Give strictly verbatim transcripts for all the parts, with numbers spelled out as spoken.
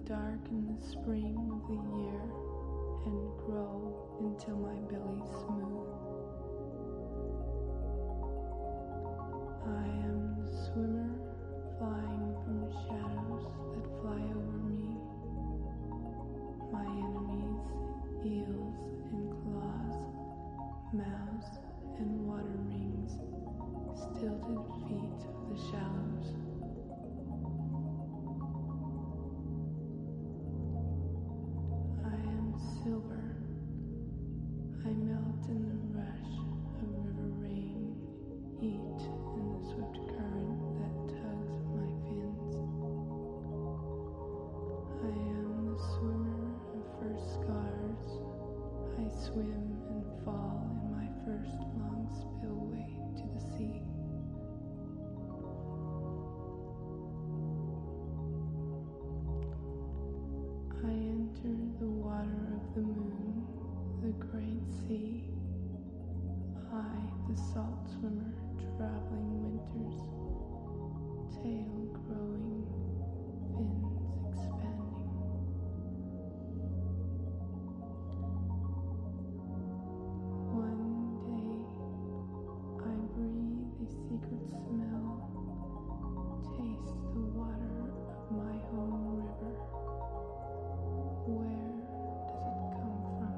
dark in the spring of the year and grow until my belly's smooth. I am the swimmer flying from shadows that fly over me. My enemies, eels and claws, mouths and water rings, stilted feet of the shallows. I am silver. I melt in the rush of river rain, eat in the swift current that tugs at my fins. I am the swimmer of first scars. I swim and fall in my first long spillway to the sea. I enter the water of the moon, the great sea. I, the salt swimmer, traveling winters, tail growing, fins expanding. One day I breathe a secret smell, taste the water of my home river. Where does it come from?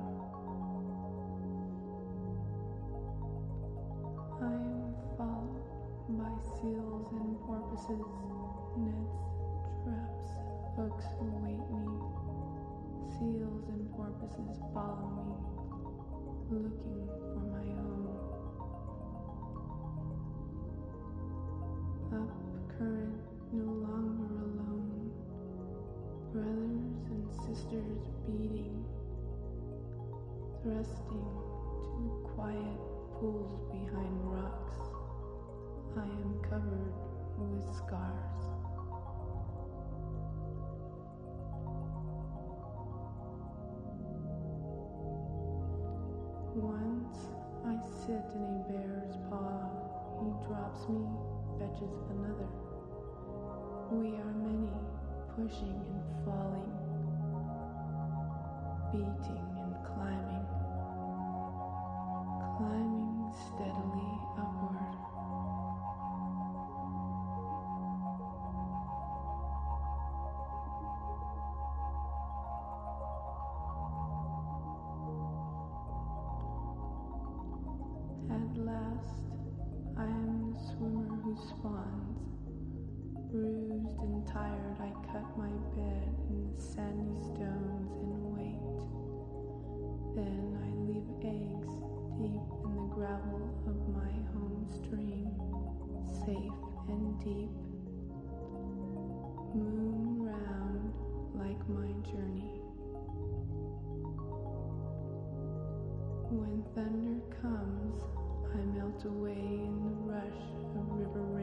I am followed by seals and porpoises, nets, traps, hooks await me. Seals and porpoises follow me, looking for my home. Up current, no longer alone. Brothers and sisters beating, thrusting to quiet pools behind rocks. I am covered with scars. Once I sit in a bear's paw. He drops me, fetches another. We are many, pushing and falling, beating and climbing, climbing steadily upward. At last, I am the swimmer who spawns. Bruised and tired, I cut my bed in the sandy stones and wait. Then I leave eggs deep in the gravel of my home stream, safe and deep. Moon round like my journey. When thunder comes, I melt away in the rush of river rain.